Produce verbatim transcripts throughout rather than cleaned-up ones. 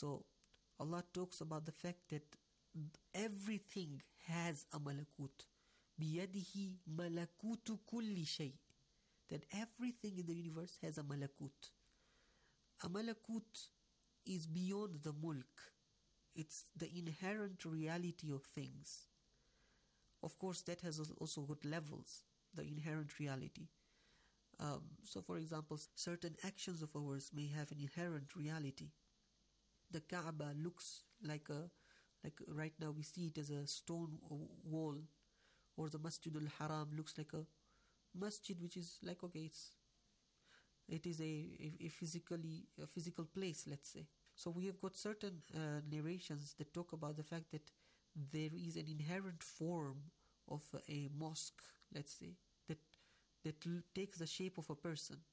So Allah talks about the fact that everything has a malakut. بِيَدِهِ مَلَكُوتُ كُلِّ شَيْءٍ. That everything in the universe has a malakut. A malakut is beyond the mulk. It's the inherent reality of things. Of course, that has also got levels, the inherent reality. Um, so, for example, certain actions of ours may have an inherent reality. The Kaaba looks like a, like right now we see it as a stone wall, or the Masjid al-Haram looks like a masjid, which is like, okay, it's it is a, a, a physically a physical place, let's say. So we have got certain uh, narrations that talk about the fact that there is an inherent form of a mosque, let's say, that that takes the shape of a person,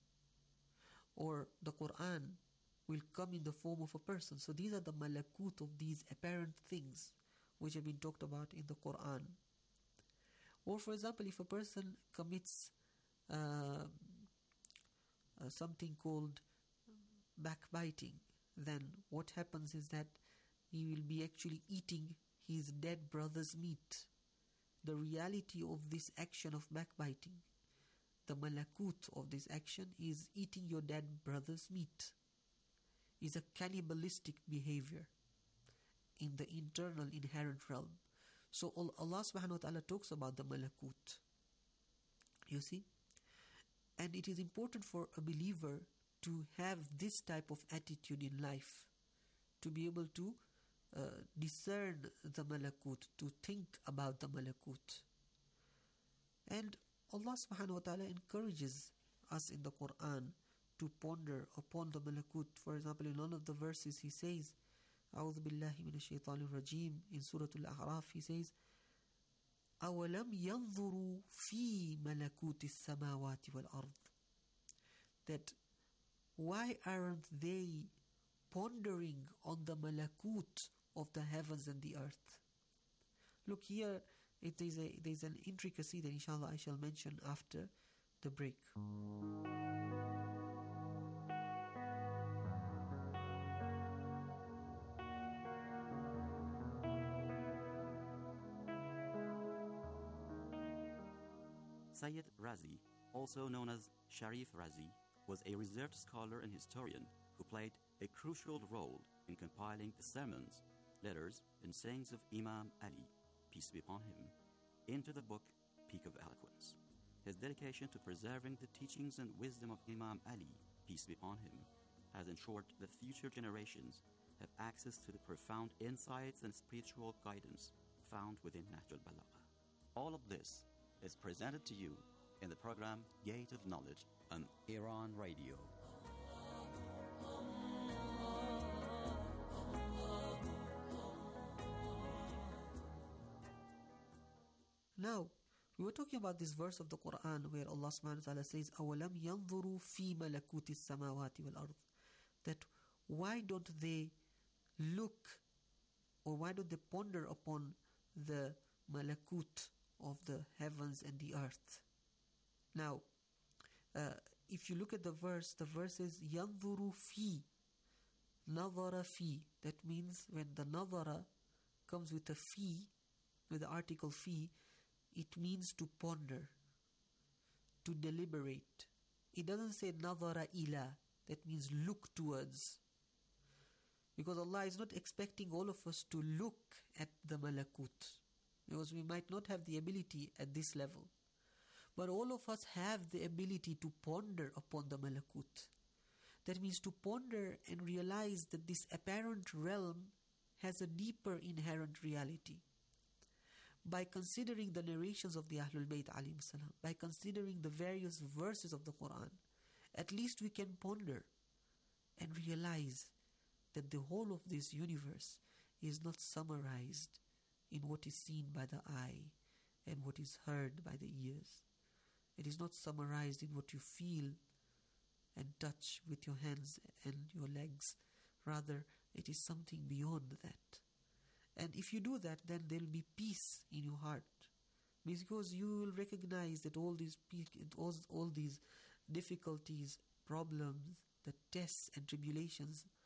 or the Quran will come in the form of a person. So these are the malakut of these apparent things which have been talked about in the Quran. Or for example, if a person commits uh, uh, something called backbiting, then what happens is that he will be actually eating his dead brother's meat. The reality of this action of backbiting, the malakut of this action, is eating your dead brother's meat. Is a cannibalistic behavior in the internal inherent realm. So Allah subhanahu wa ta'ala talks about the malakut. You see? And it is important for a believer to have this type of attitude in life, to be able to uh, discern the malakut, to think about the malakut. And Allah subhanahu wa ta'ala encourages us in the Quran to ponder upon the malakut. For example, in one of the verses he says, أعوذ بالله من الشيطان الرجيم, in Surah Al-A'raf he says, أَوَلَمْ يَنْظُرُوا فِي مَلَكُوتِ السَّمَاوَاتِ وَالْأَرْضِ. That why aren't they pondering on the malakut of the heavens and the earth? Look here, it is a, there is an intricacy that inshallah I shall mention after the break. Sayyid Razi, also known as Sharif Razi, was a reserved scholar and historian who played a crucial role in compiling the sermons, letters, and sayings of Imam Ali, peace be upon him, into the book Peak of Eloquence. His dedication to preserving the teachings and wisdom of Imam Ali, peace be upon him, has ensured that future generations have access to the profound insights and spiritual guidance found within Nahj al-Balagha. All of this is presented to you in the program Gate of Knowledge on Iran Radio. Now, we were talking about this verse of the Quran where Allah subhanahu wa ta'ala says, أَوَلَمْ يَنْظُرُوا فِي مَلَكُوتِ السَّمَاوَاتِ وَالْأَرْضِ. That why don't they look, or why don't they ponder upon the malakut of the heavens and the earth? Now, uh, if you look at the verse, the verse is يَنْظُرُوا فِي, نَظَرَ فِي. That means when the nadhara comes with a fi, with the article fi, it means to ponder, to deliberate. It doesn't say nadhara ila, that means look towards. Because Allah is not expecting all of us to look at the malakut, because we might not have the ability at this level. But all of us have the ability to ponder upon the malakut. That means to ponder and realize that this apparent realm has a deeper inherent reality. By considering the narrations of the Ahlul Bayt alayhim salam, by considering the various verses of the Quran, at least we can ponder and realize that the whole of this universe is not summarized in what is seen by the eye and what is heard by the ears. It is not summarized in what you feel and touch with your hands and your legs. Rather, it is something beyond that. And if you do that, then there will be peace in your heart, because you will recognize that all these all, all these difficulties, problems, the tests and tribulations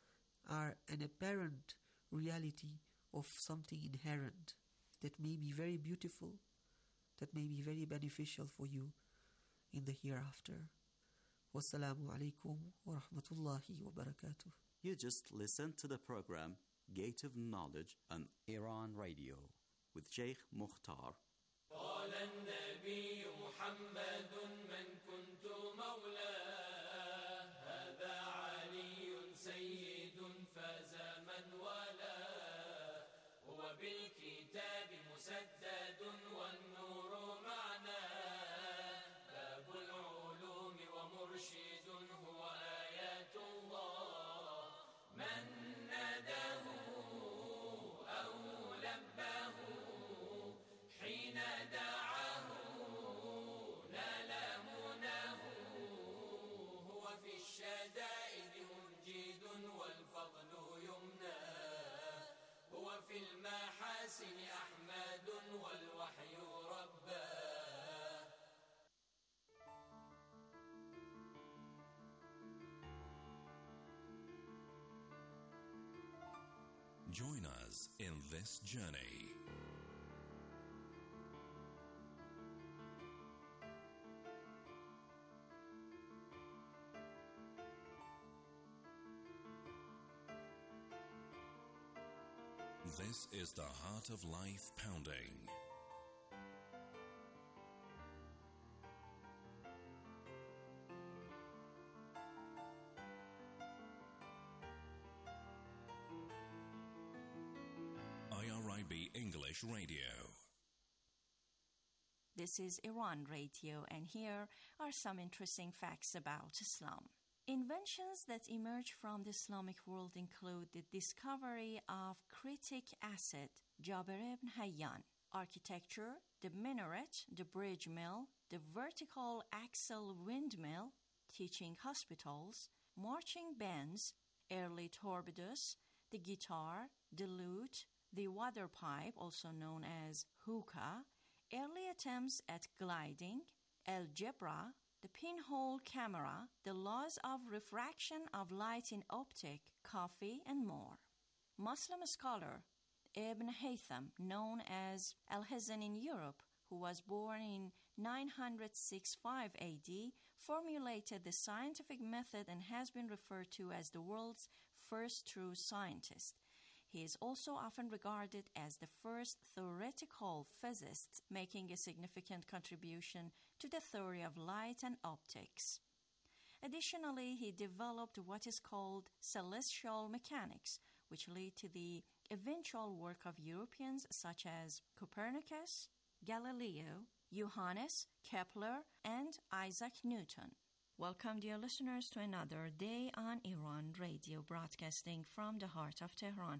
are an apparent reality of something inherent that may be very beautiful, that may be very beneficial for you in the hereafter. Wassalamu alaikum wa rahmatullahi wa barakatuh. You just listened to the program Gate of Knowledge on Iran Radio with Sheikh Mukhtar. قال النبي محمد من كنت مولاه هذا علي سيد فاز من والاه هو بالكتاب مسدد والنور معناه باب العلوم ومرشد هو آيات الله من ناداه أو لباه حين دعاه نال مناه هو في الشدائد منجد والفضل يمناه هو في المحاسن أحمد والوحي رباه. Join us in this journey. This is the Heart of Life Pounding. I R I B English Radio. This is Iran Radio, and here are some interesting facts about Islam. Inventions that emerged from the Islamic world include the discovery of critic acid, Jabir ibn Hayyan, architecture, the minaret, the bridge mill, the vertical axle windmill, teaching hospitals, marching bands, early torpedoes, the guitar, the lute, the water pipe, also known as hookah, early attempts at gliding, algebra, the pinhole camera, the laws of refraction of light in optic, coffee, and more. Muslim scholar Ibn Haytham, known as Al-Hizan in Europe, who was born in nine sixty-five A D, formulated the scientific method and has been referred to as the world's first true scientist. He is also often regarded as the first theoretical physicist, making a significant contribution to the theory of light and optics. Additionally, he developed what is called celestial mechanics, which led to the eventual work of Europeans such as Copernicus, Galileo, Johannes, Kepler, and Isaac Newton. Welcome, dear listeners, to another day on Iran Radio, broadcasting from the heart of Tehran.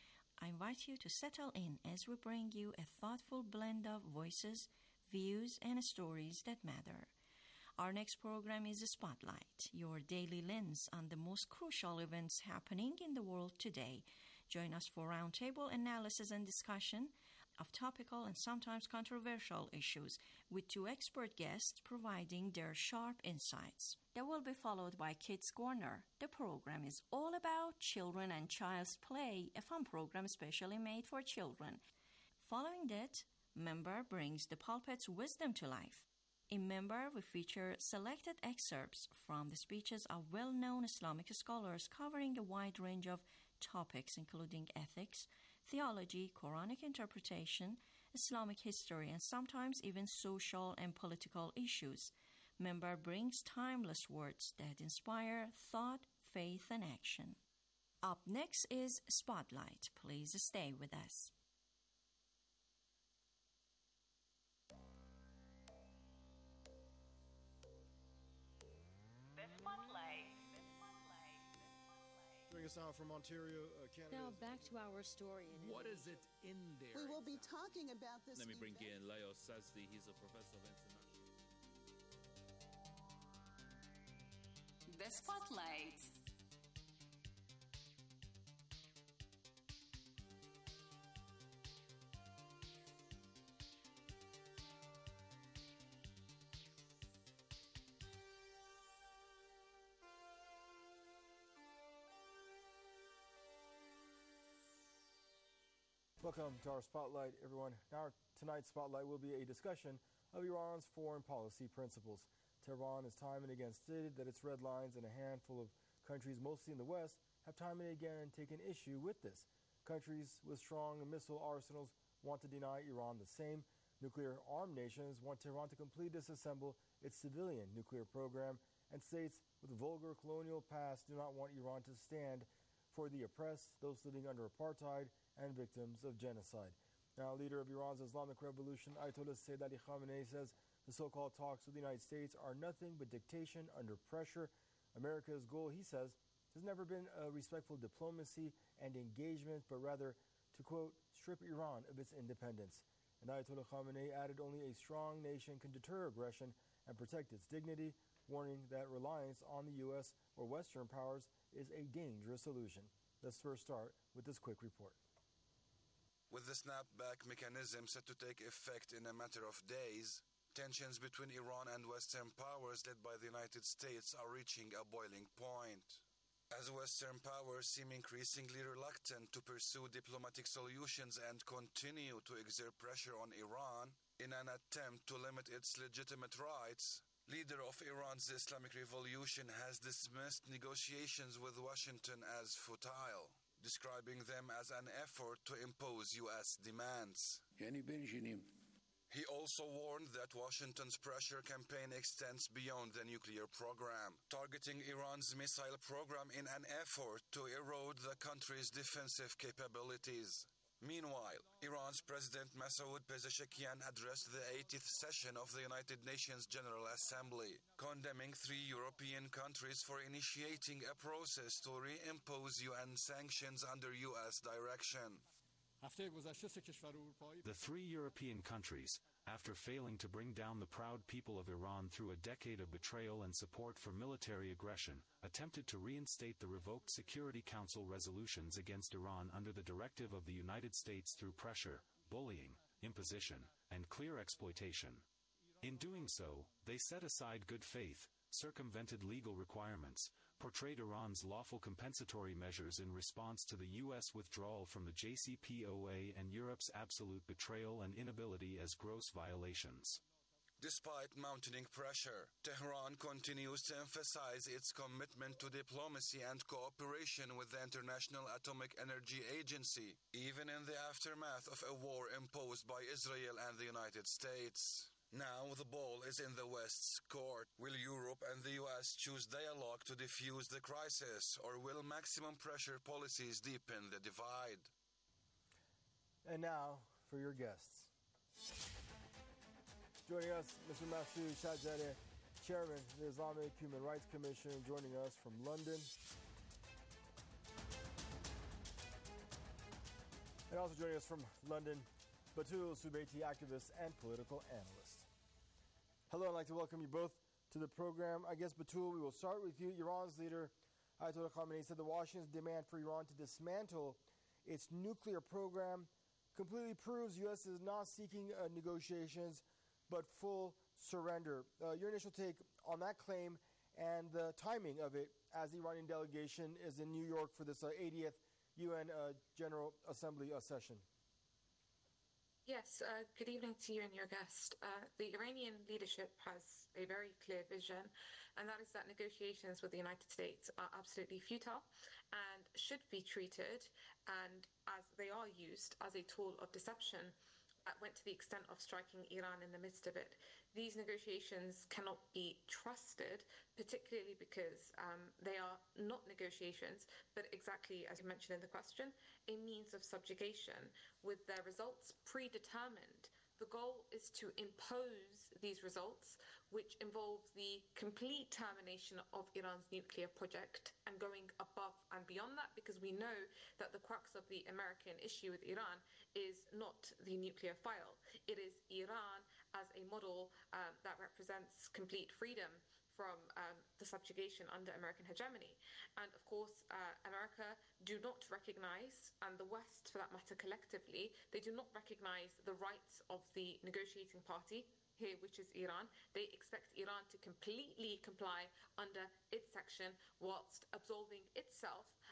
I invite you to settle in as we bring you a thoughtful blend of voices, views, and stories that matter. Our next program is Spotlight, your daily lens on the most crucial events happening in the world today. Join us for roundtable analysis and discussion of topical and sometimes controversial issues, with two expert guests providing their sharp insights. That will be followed by Kids Corner. The program is all about children and child's play, a fun program specially made for children. Following that, Member brings the pulpit's wisdom to life. In Member, we feature selected excerpts from the speeches of well-known Islamic scholars covering a wide range of topics including ethics, theology, Quranic interpretation, Islamic history, and sometimes even social and political issues. Member brings timeless words that inspire thought, faith, and action. Up next is Spotlight. Please stay with us. Bring us out from Ontario, uh, Canada. Now back to our story. What is it in there? We will be talking about this. Let me bring event. in Leo Sazdi. He's a professor of international. The Spotlight. Welcome to our Spotlight, everyone. Now, tonight's Spotlight will be a discussion of Iran's foreign policy principles. Tehran has time and again stated that its red lines, and a handful of countries, mostly in the West, have time and again taken issue with this. Countries with strong missile arsenals want to deny Iran the same. Nuclear-armed nations want Tehran to completely disassemble its civilian nuclear program, and states with vulgar colonial past do not want Iran to stand for the oppressed, those living under apartheid, and victims of genocide. Now, leader of Iran's Islamic Revolution, Ayatollah Sayyid Ali Khamenei, says the so-called talks with the United States are nothing but dictation under pressure. America's goal, he says, has never been a respectful diplomacy and engagement, but rather to, quote, strip Iran of its independence. And Ayatollah Khamenei added only a strong nation can deter aggression and protect its dignity, warning that reliance on the U S or Western powers is a dangerous solution. Let's first start with this quick report. With the snapback mechanism set to take effect in a matter of days, tensions between Iran and Western powers led by the United States are reaching a boiling point. As Western powers seem increasingly reluctant to pursue diplomatic solutions and continue to exert pressure on Iran in an attempt to limit its legitimate rights, leader of Iran's Islamic Revolution has dismissed negotiations with Washington as futile, describing them as an effort to impose U S demands. He also warned that Washington's pressure campaign extends beyond the nuclear program, targeting Iran's missile program in an effort to erode the country's defensive capabilities. Meanwhile, Iran's President Masoud Pezeshkian addressed the eightieth session of the United Nations General Assembly, condemning three European countries for initiating a process to reimpose U N sanctions under U S direction. The three European countries, after failing to bring down the proud people of Iran through a decade of betrayal and support for military aggression, attempted to reinstate the revoked Security Council resolutions against Iran under the directive of the United States through pressure, bullying, imposition, and clear exploitation. In doing so, they set aside good faith, circumvented legal requirements, portrayed Iran's lawful compensatory measures in response to the U S withdrawal from the J C P O A and Europe's absolute betrayal and inability as gross violations. Despite mounting pressure, Tehran continues to emphasize its commitment to diplomacy and cooperation with the International Atomic Energy Agency, even in the aftermath of a war imposed by Israel and the United States. Now the ball is in the West's court. Will Europe and the U S choose dialogue to defuse the crisis, or will maximum pressure policies deepen the divide? And now for your guests. Joining us, Mister Masoud Shahzadeh, Chairman of the Islamic Human Rights Commission, joining us from London. And also joining us from London, Batul Subaiti, activist and political analyst. Hello, I'd like to welcome you both to the program. I guess, Batul, we will start with you. Iran's leader, Ayatollah Khamenei, said that Washington's demand for Iran to dismantle its nuclear program completely proves U S is not seeking uh, negotiations, but full surrender. Uh, your initial take on that claim and the timing of it, as the Iranian delegation is in New York for this uh, eightieth U N uh, General Assembly uh, session. Yes, uh, good evening to you and your guest. Uh, the Iranian leadership has a very clear vision, and that is that negotiations with the United States are absolutely futile and should be treated, and as they are used, as a tool of deception, uh, went to the extent of striking Iran in the midst of it. These negotiations cannot be trusted, particularly because um, they are not negotiations, but exactly as you mentioned in the question, a means of subjugation with their results predetermined. The goal is to impose these results, which involve the complete termination of Iran's nuclear project and going above and beyond that, because we know that the crux of the American issue with Iran is not the nuclear file. It is Iran as a model um, that represents complete freedom from um, the subjugation under American hegemony. And of course, uh, America do not recognize, and the West for that matter collectively, they do not recognize the rights of the negotiating party here, which is Iran. They expect Iran to completely comply under its section whilst absolving itself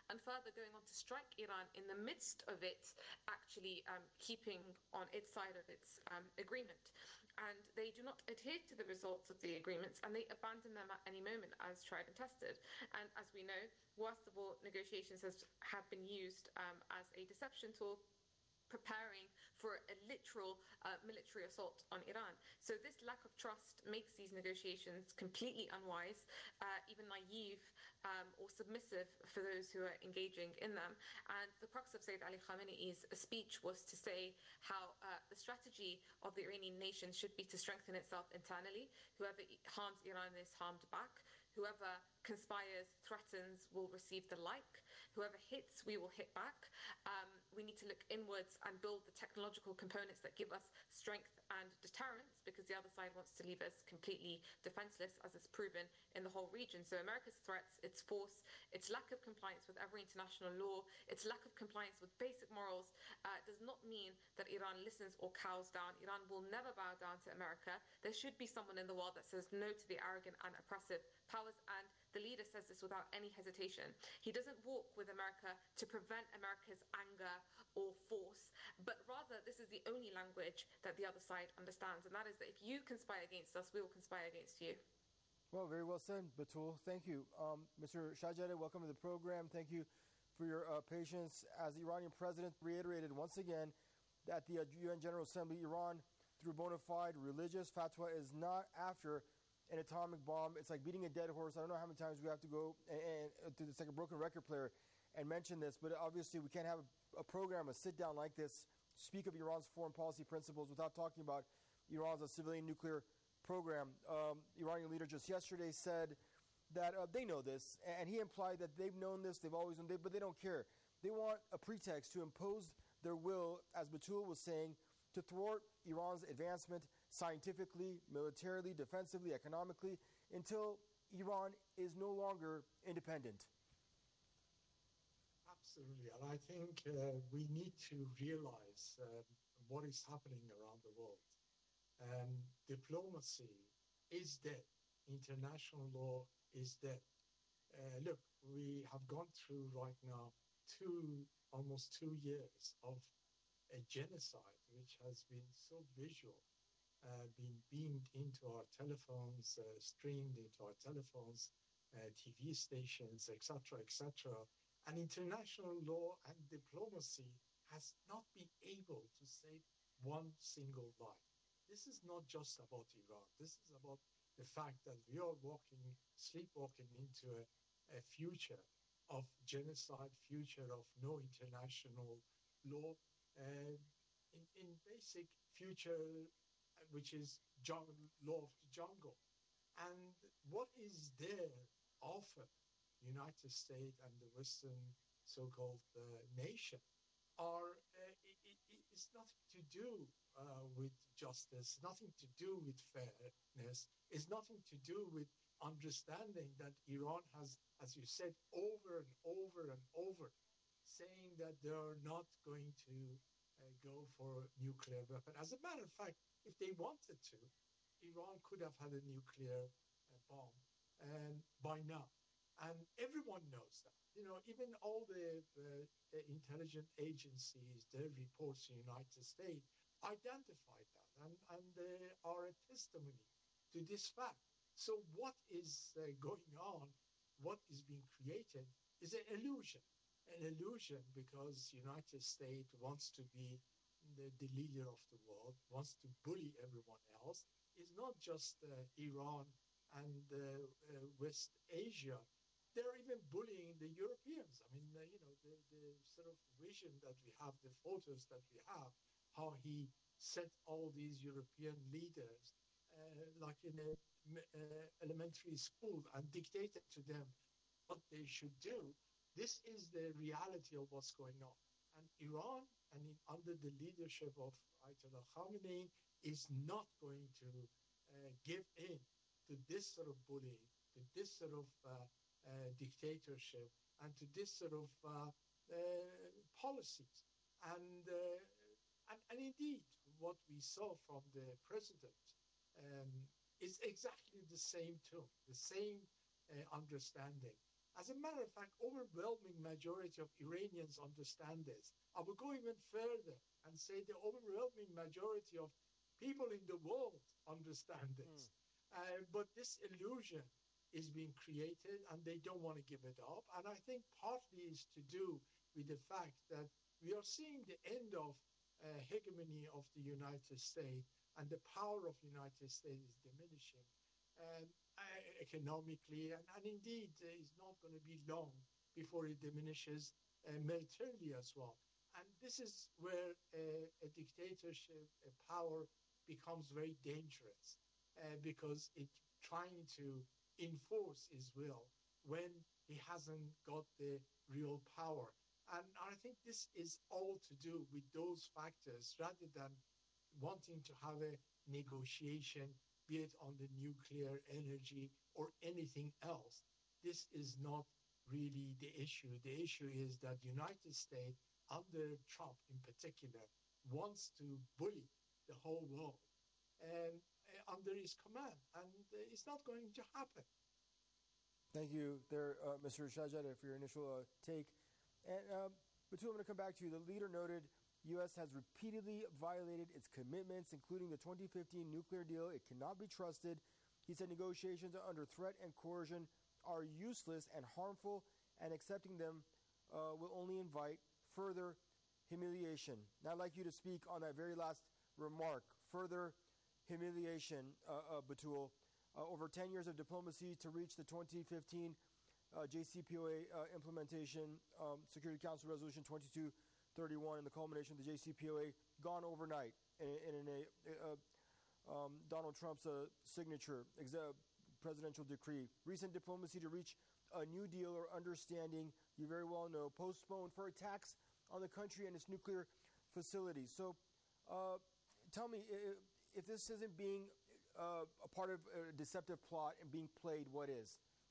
and further going on to strike Iran in the midst of it actually um, keeping on its side of its um, agreement. And they do not adhere to the results of the agreements, and they abandon them at any moment as tried and tested. And as we know, worst of all, negotiations has, have been used um, as a deception tool, preparing for a literal uh, military assault on Iran. So this lack of trust makes these negotiations completely unwise, uh, even naive um, or submissive for those who are engaging in them. And the crux of Sayyid Ali Khamenei's speech was to say how uh, the strategy of the Iranian nation should be to strengthen itself internally. Whoever harms Iran is harmed back. Whoever conspires, threatens, will receive the like. Whoever hits, we will hit back. Um, we need to look inwards and build the technological components that give us strength and deterrence, because the other side wants to leave us completely defenseless, as it's proven in the whole region. So America's threats, its force, its lack of compliance with every international law, its lack of compliance with basic morals, uh, does not mean that Iran listens or cows down. Iran will never bow down to America. There should be someone in the world that says no to the arrogant and oppressive powers, and the leader says this without any hesitation. He doesn't walk with America to prevent America's anger or force, but rather this is the only language that the other side understands, and that is that if you conspire against us, we will conspire against you. Well, very well said, Batul. Thank you. Um, Mister Shahzadeh, welcome to the program. Thank you for your uh, patience. As the Iranian president reiterated once again that the uh, U N General Assembly, Iran, through bona fide religious fatwa, is not after an atomic bomb. It's like beating a dead horse. I don't know how many times we have to go and, and uh, to it's like a broken record player and mention this, but obviously we can't have a, a program, a sit-down like this, speak of Iran's foreign policy principles without talking about Iran's uh, civilian nuclear program. Um, Iranian leader just yesterday said that uh, they know this, and he implied that they've known this, they've always known, they, but they don't care. They want a pretext to impose their will, as Batul was saying, to thwart Iran's advancement scientifically, militarily, defensively, economically, until Iran is no longer independent. Absolutely, and I think uh, we need to realize uh, what is happening around the world. Um, diplomacy is dead. International law is dead. Uh, look, we have gone through right now two, almost two years of a genocide, which has been so visual, uh, being beamed into our telephones, uh, streamed into our telephones, uh, T V stations, et cetera, et cetera. And international law and diplomacy has not been able to save one single life. This is not just about Iran. This is about the fact that we are walking, sleepwalking into a, a future of genocide, future of no international law, uh, in, in basic future, uh, which is jung- law of the jungle. And what is there offered United States and the Western so-called uh, nation are, uh, it, it, it's nothing to do uh, with justice, nothing to do with fairness, it's nothing to do with understanding that Iran has, as you said, over and over and over, saying that they're not going to uh, go for nuclear weapon. As a matter of fact, if they wanted to, Iran could have had a nuclear uh, bomb um, by now. And everyone knows that. You know, even all the, the, the intelligence agencies, their reports in the United States identified that and, and they are a testimony to this fact. So what is uh, going on, what is being created is an illusion. An illusion because the United States wants to be the, the leader of the world, wants to bully everyone else. It's not just uh, Iran and uh, uh, West Asia. They're even bullying the Europeans. I mean, uh, you know, the, the sort of vision that we have, the photos that we have, how he set all these European leaders uh, like in a uh, elementary school and dictated to them what they should do. This is the reality of what's going on. And Iran, and in, under the leadership of Ayatollah Khamenei, is not going to uh, give in to this sort of bullying, to this sort of uh, Uh, dictatorship, and to this sort of uh, uh, policies. And, uh, and and indeed, what we saw from the president um, is exactly the same tone, the same uh, understanding. As a matter of fact, overwhelming majority of Iranians understand this. I will go even further and say the overwhelming majority of people in the world understand this. Mm. Uh, but this illusion is being created and they don't want to give it up. And I think partly is to do with the fact that we are seeing the end of uh, hegemony of the United States, and the power of the United States is diminishing um, uh, economically, and, and indeed uh, it's not going to be long before it diminishes uh, militarily as well. And this is where uh, a dictatorship, a power becomes very dangerous uh, because it's trying to enforce his will when he hasn't got the real power. And I think this is all to do with those factors rather than wanting to have a negotiation, be it on the nuclear energy or anything else. This is not really the issue. The issue is that the United States, under Trump in particular, wants to bully the whole world and uh, under his command, and uh, it's not going to happen. Thank you there, uh, Mister Shahzadeh, for your initial uh, take. And, uh, Batul, I'm going to come back to you. The leader noted U S has repeatedly violated its commitments, including the twenty fifteen nuclear deal. It cannot be trusted. He said negotiations are under threat and coercion are useless and harmful, and accepting them uh, will only invite further humiliation. Now, I'd like you to speak on that very last remark, further humiliation, uh, uh, Batul. Uh, over ten years of diplomacy to reach the twenty fifteen uh, J C P O A uh, implementation, um, Security Council Resolution twenty-two thirty-one, and the culmination of the J C P O A gone overnight in, in, in a uh, um, Donald Trump's uh, signature ex- presidential decree. Recent diplomacy to reach a new deal or understanding, you very well know, postponed for attacks on the country and its nuclear facilities. So uh, tell me, if, if this isn't being uh, a part of a deceptive plot and being played, what is?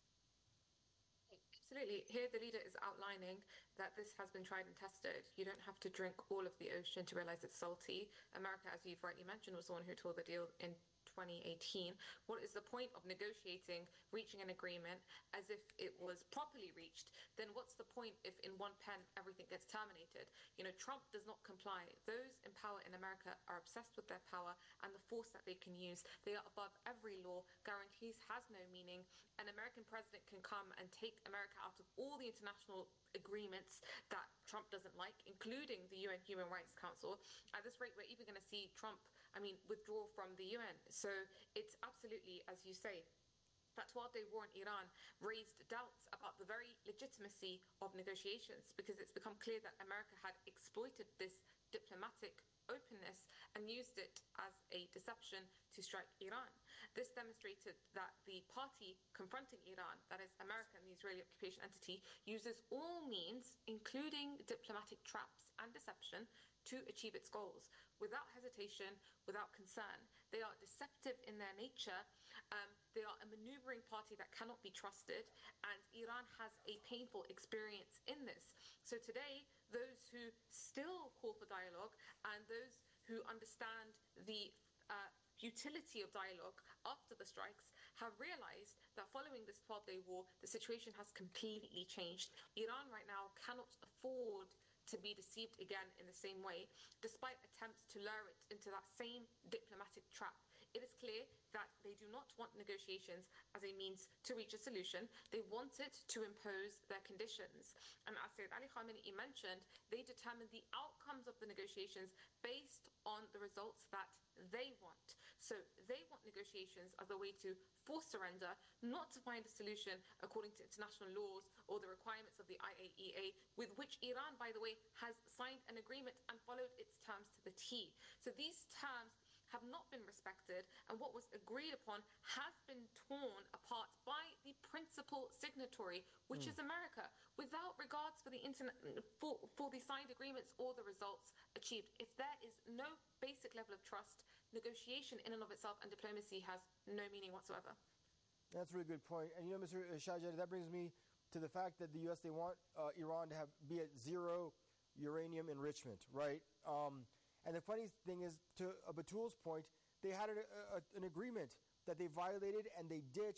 Absolutely. Here the leader is outlining that this has been tried and tested. You don't have to drink all of the ocean to realize it's salty. America, as you've rightly mentioned, was the one who tore the deal in twenty eighteen. What is the point of negotiating, reaching an agreement as if it was properly reached? Then what's the point if in one pen everything gets terminated? You know, Trump does not comply. Those in power in America are obsessed with their power and the force that they can use. They are above every law. Guarantees has no meaning. An American president can come and take America out of all the international agreements that Trump doesn't like, including the U N Human Rights Council. At this rate, we're even going to see Trump, I mean, withdraw from the U N. So it's absolutely, as you say, that twelve-day war in Iran raised doubts about the very legitimacy of negotiations, because it's become clear that America had exploited this diplomatic openness and used it as a deception to strike Iran. This demonstrated that the party confronting Iran, that is America and the Israeli occupation entity, uses all means, including diplomatic traps and deception, to achieve its goals without hesitation, without concern. They are deceptive in their nature. Um, they are a maneuvering party that cannot be trusted, and Iran has a painful experience in this. So today, those who still call for dialogue and those who understand the uh, futility of dialogue after the strikes have realized that following this twelve-day war, the situation has completely changed. Iran right now cannot afford to be deceived again in the same way, despite attempts to lure it into that same diplomatic trap. It is clear that they do not want negotiations as a means to reach a solution. They want it to impose their conditions. And as Sayyid Ali Khamenei mentioned, they determine the outcomes of the negotiations based on the results that they want. So they want negotiations as a way to force surrender, not to find a solution according to international laws or the requirements of the I A E A, with which Iran, by the way, has signed an agreement and followed its terms to the T. So these terms have not been respected, and what was agreed upon has been torn apart by the principal signatory, which mm. is America, without regards for the internet, for, for the signed agreements or the results achieved. If there is no basic level of trust, negotiation in and of itself and diplomacy has no meaning whatsoever. That's a really good point. And you know, Mister Shahzadeh, that brings me to the fact that the U S, they want uh, Iran to have be at zero uranium enrichment, right? Um, And the funny thing is, to uh, Batul's point, they had a, a, an agreement that they violated and they ditched,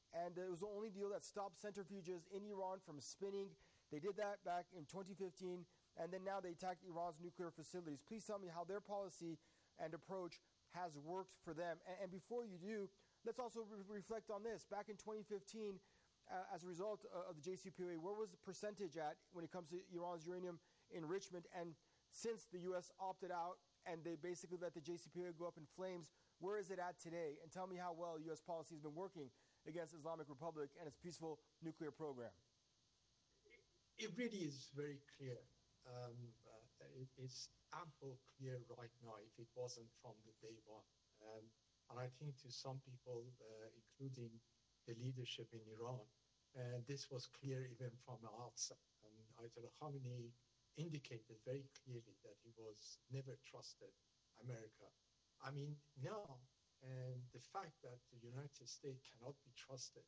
and it was the only deal that stopped centrifuges in Iran from spinning. They did that back in twenty fifteen, and then now they attacked Iran's nuclear facilities. Please tell me how their policy and approach has worked for them. And, and before you do, let's also re- reflect on this. Back in twenty fifteen, uh, as a result uh, of the J C P O A, where was the percentage at when it comes to Iran's uranium enrichment? And since the U S opted out and they basically let the J C P O A go up in flames, where is it at today? And tell me how well U S policy has been working against Islamic Republic and its peaceful nuclear program. It really is very clear. Um, uh, it, it's ample clear right now if it wasn't from the day one. Um, and I think to some people, uh, including the leadership in Iran, uh, this was clear even from the outset. And Ayatollah Khamenei indicated very clearly that he was never trusted America. I mean, now, and the fact that the United States cannot be trusted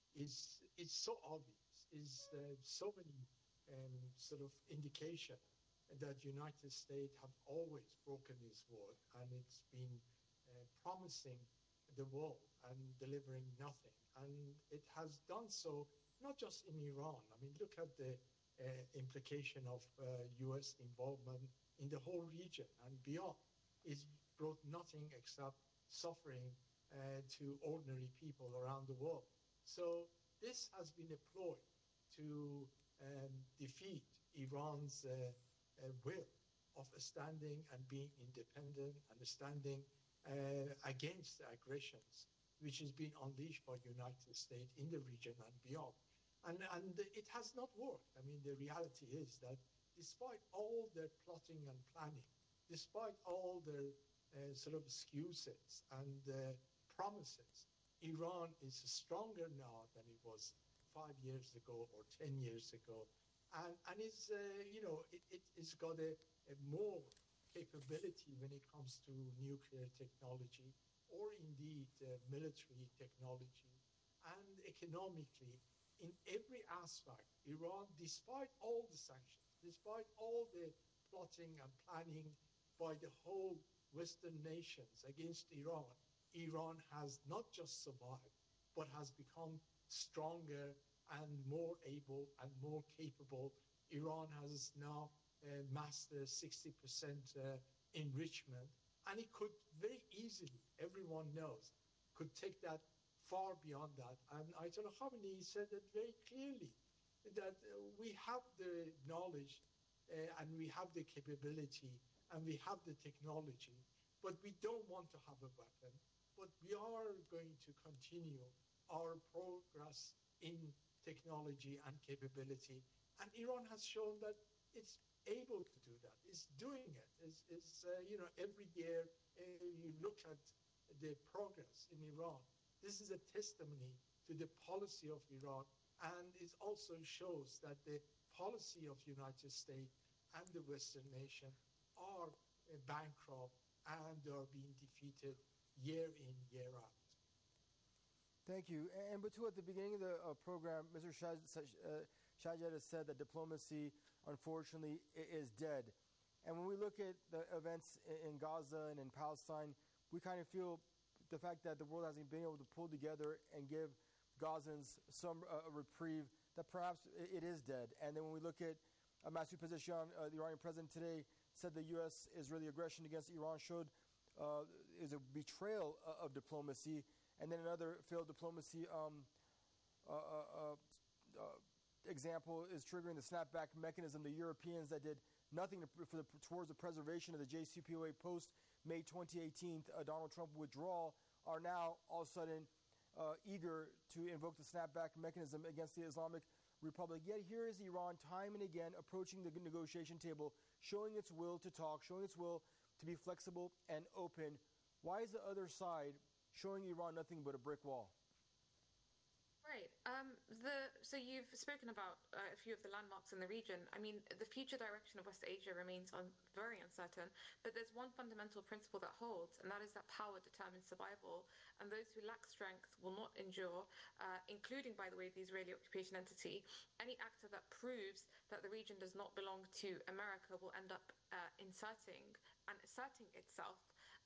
is is so obvious, is uh, so many um, sort of indication that United States have always broken his word, and it's been uh, promising the world and delivering nothing. And it has done so not just in Iran. I mean, look at the uh, implication of uh, U S involvement in the whole region and beyond. It's brought nothing except suffering uh, to ordinary people around the world. So this has been a ploy to um, defeat Iran's uh, uh, will of standing and being independent and standing uh, against the aggressions which is being unleashed by the United States in the region and beyond. And, and it has not worked. I mean, the reality is that despite all their plotting and planning, despite all their uh, sort of excuses and uh, promises, Iran is stronger now than it was five years ago or ten years ago. And, and it's, uh, you know, it, it, it's got a, a more capability when it comes to nuclear technology or indeed uh, military technology and economically. In every aspect, Iran, despite all the sanctions, despite all the plotting and planning by the whole Western nations against Iran, Iran has not just survived, but has become stronger and more able and more capable. Iran has now uh, mastered sixty percent uh, enrichment, and it could very easily, everyone knows, could take that far beyond that. And Ayatollah Khamenei said that very clearly, that uh, we have the knowledge uh, and we have the capability and we have the technology, but we don't want to have a weapon, but we are going to continue our progress in technology and capability. And Iran has shown that it's able to do that. It's doing it. It's, it's uh, you know, every year uh, you look at the progress in Iran. This is a testimony to the policy of Iran, and it also shows that the policy of the United States and the Western nation are uh, bankrupt and are being defeated year in, year out. Thank you. And Batu, at the beginning of the uh, program, Mister Shaj- uh, Shajed has said that diplomacy, unfortunately, is dead. And when we look at the events in Gaza and in Palestine, we kind of feel the fact that the world hasn't been able to pull together and give Gazans some uh, reprieve, that perhaps it is dead. And then when we look at uh, Masoud Pezeshkian, uh, the Iranian president today, said the U S-Israeli aggression against Iran showed uh, is a betrayal uh, of diplomacy. And then another failed diplomacy um, uh, uh, uh, example is triggering the snapback mechanism. The Europeans that did nothing to, for the, towards the preservation of the J C P O A post May twenty eighteen uh, Donald Trump withdrawal are now all of a sudden uh, eager to invoke the snapback mechanism against the Islamic Republic. Yet here is Iran time and again approaching the negotiation table, showing its will to talk, showing its will to be flexible and open. Why is the other side showing Iran nothing but a brick wall? Right. Um, the, so you've spoken about uh, a few of the landmarks in the region. I mean, the future direction of West Asia remains un- very uncertain, but there's one fundamental principle that holds, and that is that power determines survival, and those who lack strength will not endure, uh, including, by the way, the Israeli occupation entity. Any actor that proves that the region does not belong to America will end up uh, inserting and asserting itself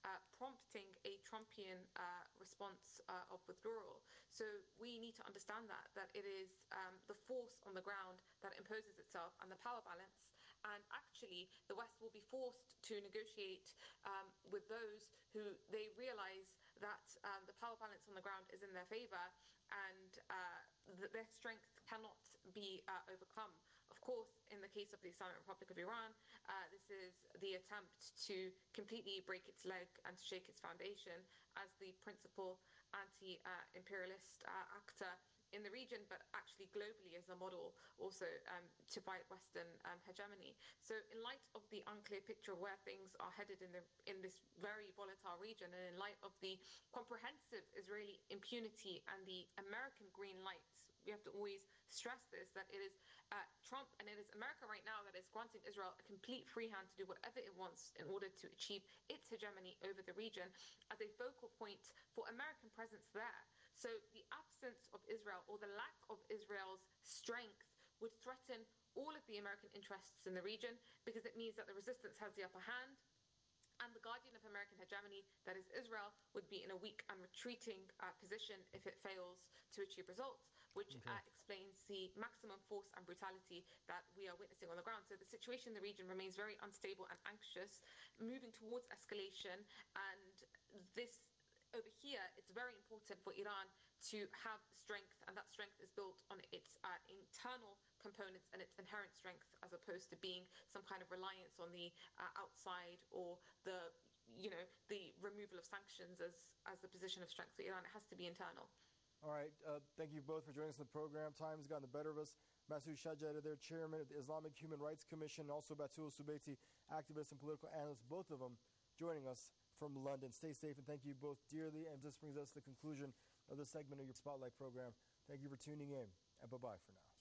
uh, prompting a Trumpian uh, response uh, of withdrawal. So we need to understand that, that it is um, the force on the ground that imposes itself and the power balance. And actually, the West will be forced to negotiate um, with those who they realize that um, the power balance on the ground is in their favor and uh, that their strength cannot be uh, overcome. Of course, in the case of the Islamic Republic of Iran, uh, this is the attempt to completely break its leg and to shake its foundation as the principal anti-imperialist uh, actor in the region, but actually globally as a model also um, to fight Western um, hegemony. So in light of the unclear picture of where things are headed in the in this very volatile region, and in light of the comprehensive Israeli impunity and the American green lights, we have to always stress this, that it is uh, Trump and it is America right now that is granting Israel a complete free hand to do whatever it wants in order to achieve its hegemony over the region as a focal point for American presence there. So the absence of Israel, or the lack of Israel's strength, would threaten all of the American interests in the region, because it means that the resistance has the upper hand, and the guardian of American hegemony, that is Israel, would be in a weak and retreating uh, position if it fails to achieve results, which okay. uh, explains the maximum force and brutality that we are witnessing on the ground. So the situation in the region remains very unstable and anxious, moving towards escalation, and this over here, it's very important for Iran to have strength, and that strength is built on its uh, internal components and its inherent strength, as opposed to being some kind of reliance on the uh, outside or the, you know, the removal of sanctions as, as the position of strength for Iran. It has to be internal. All right. Uh, thank you both for joining us in the program. Time has gotten the better of us. Masood Shajjad, their chairman of the Islamic Human Rights Commission, and also Batul Subaiti, activist and political analyst, both of them joining us from London. Stay safe, and thank you both dearly. And this brings us to the conclusion of this segment of your Spotlight program. Thank you for tuning in, and bye-bye for now.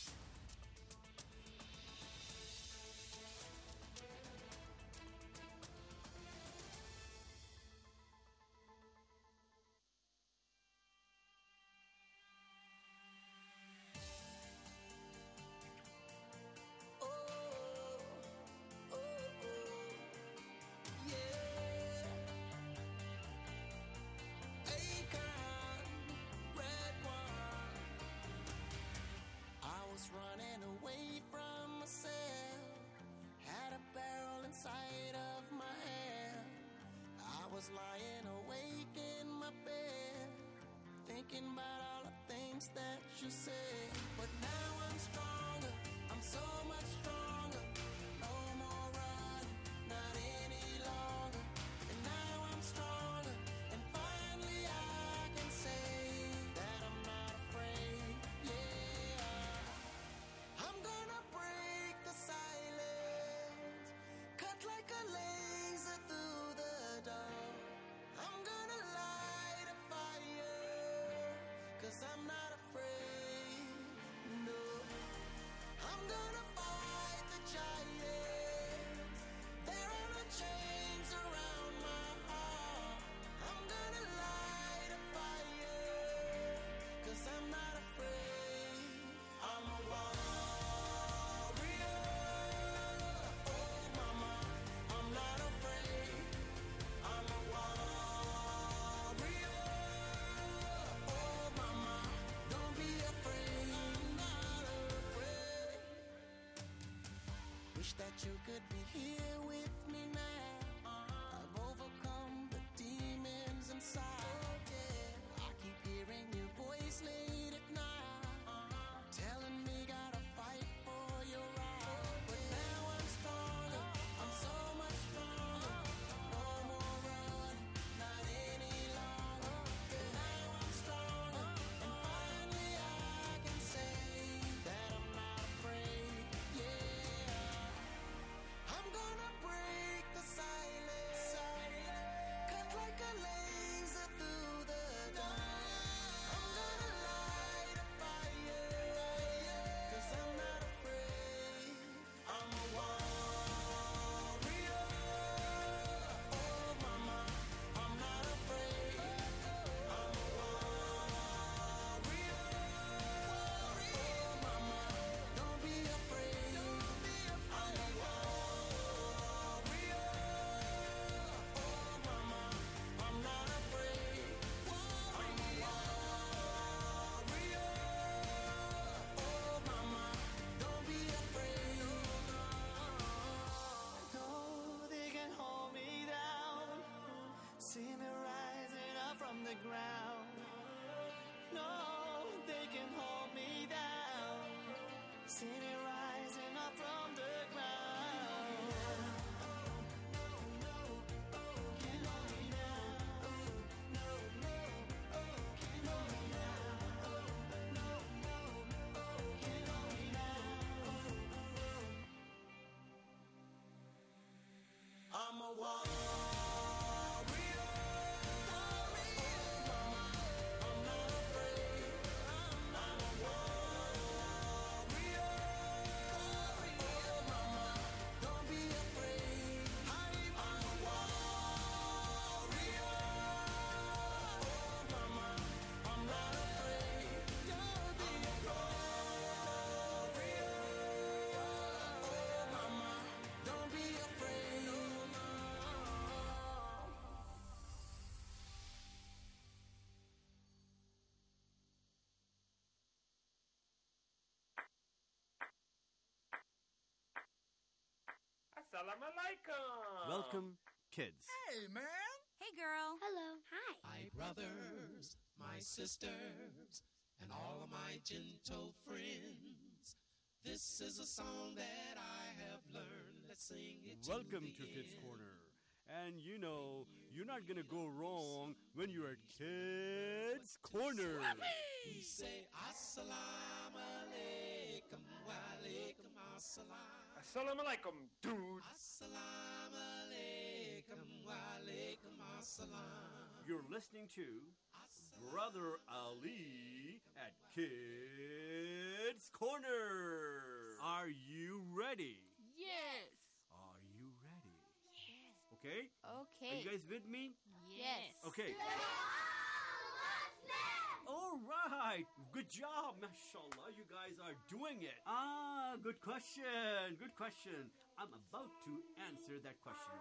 Running away from myself, had a barrel inside of my hand. I was lying awake in my bed, thinking about all the things that you said. But now I'm stronger, I'm so much stronger. No more running, not any longer. And now I'm stronger, and finally I can say that I'm not afraid. Yeah, I'm gonna break the silence, cut like a laser through the dark. I'm gonna light a fire, 'cause I'm not afraid, no. I'm gonna fight the giants, there are no chains around my heart. I'm gonna light a fire, 'cause I'm not afraid. I'm a warrior, oh mama, I'm not afraid. I'm a warrior, oh mama, don't be afraid. I'm not afraid. Wish that you could be here with me now. I've overcome the demons inside. I keep hearing your voice late at night, telling me gotta fight for your right. But now I'm stronger, I'm so much stronger. No more running, not any longer. And now I'm stronger, and finally I can say that I'm not afraid. Yeah, I'm gonna the ground. No, they can hold me down. Seen it rising up from the ground. Can't hold me down. No, no, oh, can't hold me down. No, no, oh, can't hold me down. I'm a warrior. Assalamu alaikum. Welcome, kids. Hey, man. Hey, girl. Hello. Hi. My brothers, my sisters, and all of my gentle friends. This is a song that I have learned. Let's sing it. Welcome to, to the Kids end. Corner. And you know, you're not going to go wrong when you're at Kids Corner. We say assalamu alaikum wa alaikum assalam. Assalamu alaikum, dude. Assalamu alaikum wa alaikum assalam. You're listening to Brother Ali at Kids Corner. Are you ready? Yes. Are you ready? Yes. Okay? Okay. Are you guys with me? Yes. Okay. All right. Good job. MashaAllah. You guys are doing it. Ah, good question. Good question. I'm about to answer that question.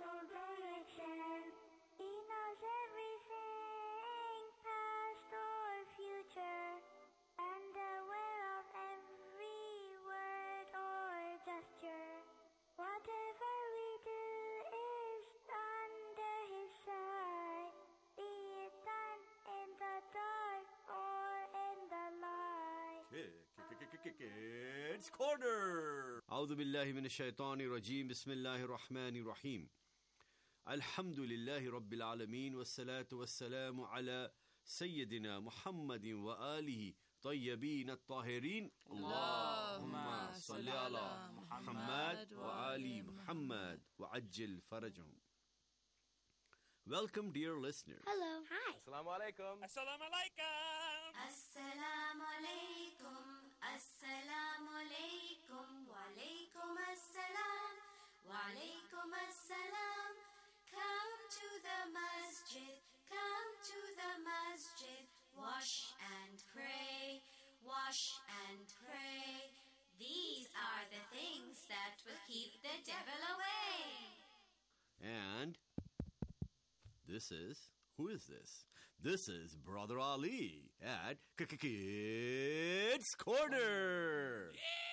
He knows everything, past or future, and aware of every word or gesture. Whatever we do is under his sight, be it done in the dark or in the light. Kids Corner. أعوذ بالله من الشيطان الرجيم. بسم الله الرحمن الرحيم. الحمد لله رب العالمين والصلاة والسلام على سيدنا محمد وآله طيبين الطاهرين. اللهم صل على محمد وآل محمد وعجل فرجهم. Welcome, dear listeners. Hello. Hi. Assalamu alaikum. Assalamu alaikum. Assalamu alaikum. Assalamu alaikum. Wa alaikum assalam. Wa alaikum assalam. Come to the masjid. Come to the masjid. Wash and pray. Wash and pray. These are the things that will keep the devil away. And this is, who is this? This is Brother Ali at Kids Corner.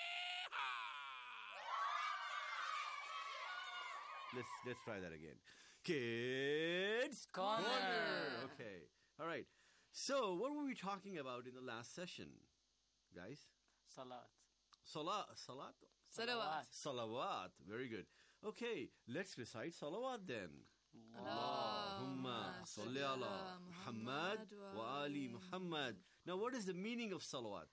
Let's let's try that again. Kids Corner. Corner. Okay. All right. So, what were we talking about in the last session, guys? Salat. Salat. Salat. Salawat. Salawat. Very good. Okay, let's recite salawat then. Allahumma salli ala Muhammad wa ali Muhammad. Now, what is the meaning of salawat?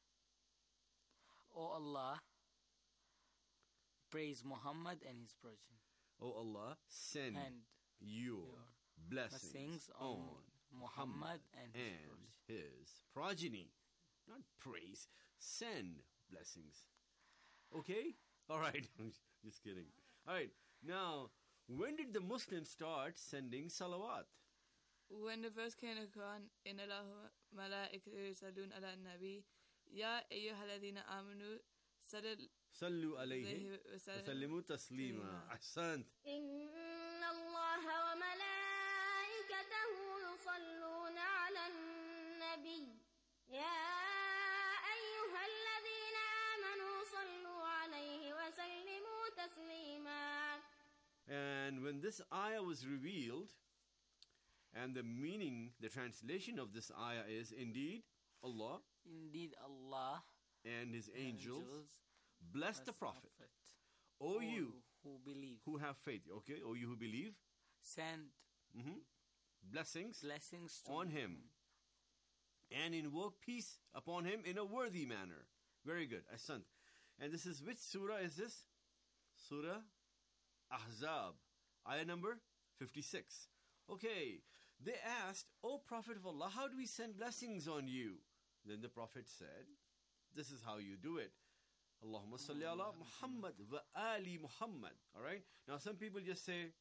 O Allah, praise Muhammad and his progeny. O Allah, send And your blessings, blessings on on Muhammad and his and his progeny. Not praise, send blessings. Okay? All right. Just kidding. All right. Now, when did the Muslims start sending salawat? When the verse came in the Quran, إِنَّ اللَّهَ وَمَلَائِكَتُهُ يُصَلُّونَ عَلَى النَّبِيِّ يَا أَيُّهَا الَّذِينَ آمَنُوا صلوا عليه وسلموا تسليما. أحسنت. إن الله وملائكته يصلون على النبي يا أيها الذين آمنوا صلوا عليه وسلموا تسليما. And when this ayah was revealed, And the meaning, the translation of this ayah is, indeed, Allah Indeed, Allah and His angels, angels bless the Prophet. O All you who believe, who have faith. Okay, O you who believe, send mhm, blessings blessings to on him and invoke peace upon him in a worthy manner. Very good, Ahsant. And this is, which surah is this? Surah Ahzab, ayah number fifty-six. Okay, they asked, O Prophet of Allah, how do we send blessings on you? Then the Prophet said, this is how you do it. Allahumma salli ala Muhammad wa ali Muhammad. Alright? Now some people just say,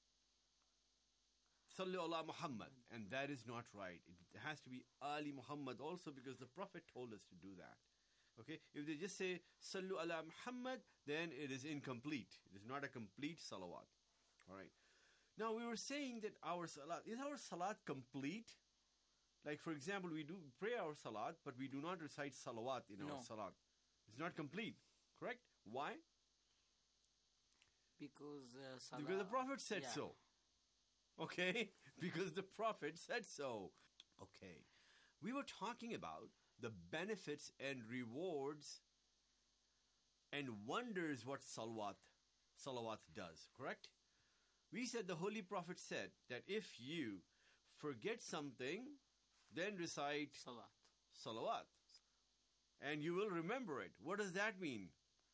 Salli ala Muhammad. And that is not right. It has to be Ali Muhammad also, because the Prophet told us to do that. Okay? If they just say, Sallu ala Muhammad, then it is incomplete. It is not a complete salawat. Alright? Now we were saying that our salat, is our salat complete? Like for example, we do pray our salat, but we do not recite salawat in No. our salat. It's not complete, correct? Why? because uh, Salah, Because the Prophet said yeah. so. Okay? Because the Prophet said so. Okay. We were talking about the benefits and rewards and wonders what salawat, salawat does, correct? We said the Holy Prophet said that if you forget something, then recite Salat. salawat. And you will remember it. What does that mean?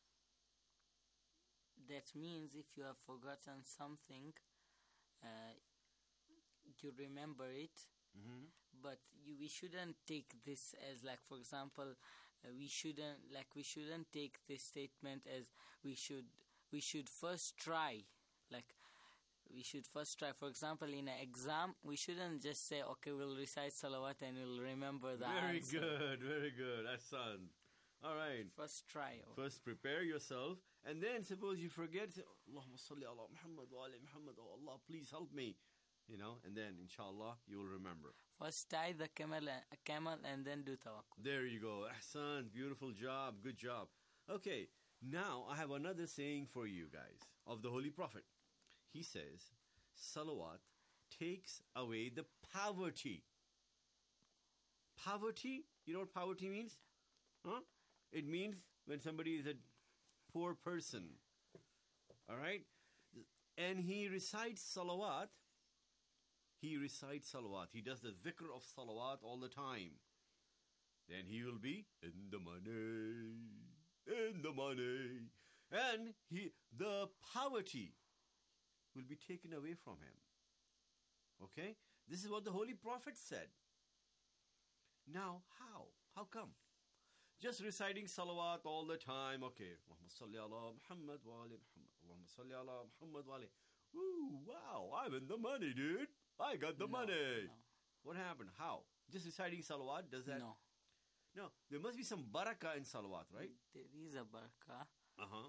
That means if you have forgotten something, uh, you remember it, Mm-hmm. but you, we shouldn't take this as like, for example, uh, we shouldn't like we shouldn't take this statement as we should we should first try, like we should first try. For example, in an exam, we shouldn't just say, okay, we'll recite salawat and we'll remember the Very answer. good, very good. Ahsan. All right. First try. First prepare yourself, and then suppose you forget, say, Allahumma salli ala Muhammad wa ali Muhammad. Oh Allah, please help me. You know, and then inshallah you will remember. First tie the camel, a camel and then do tawakkul. There you go. Ahsan, beautiful job, good job. Okay, now I have another saying for you guys of the Holy Prophet. He says, salawat takes away the poverty. Poverty? You know what poverty means? Huh? It means when somebody is a poor person. All right? And he recites salawat. He recites salawat. He does the dhikr of salawat all the time. Then he will be in the money, in the money. And he, the poverty will be taken away from him. Okay? This is what the Holy Prophet said. Now, how? How come? Just reciting salawat all the time. Okay. Allahumma salli ala Muhammad wa ali Muhammad. Allahumma salli ala Muhammad wa ali. Ooh, wow, I'm in the money, dude. I got the No, money. no. What happened? How? Just reciting salawat, does that? No. No, there must be some barakah in salawat, right? There is a barakah. Uh-huh.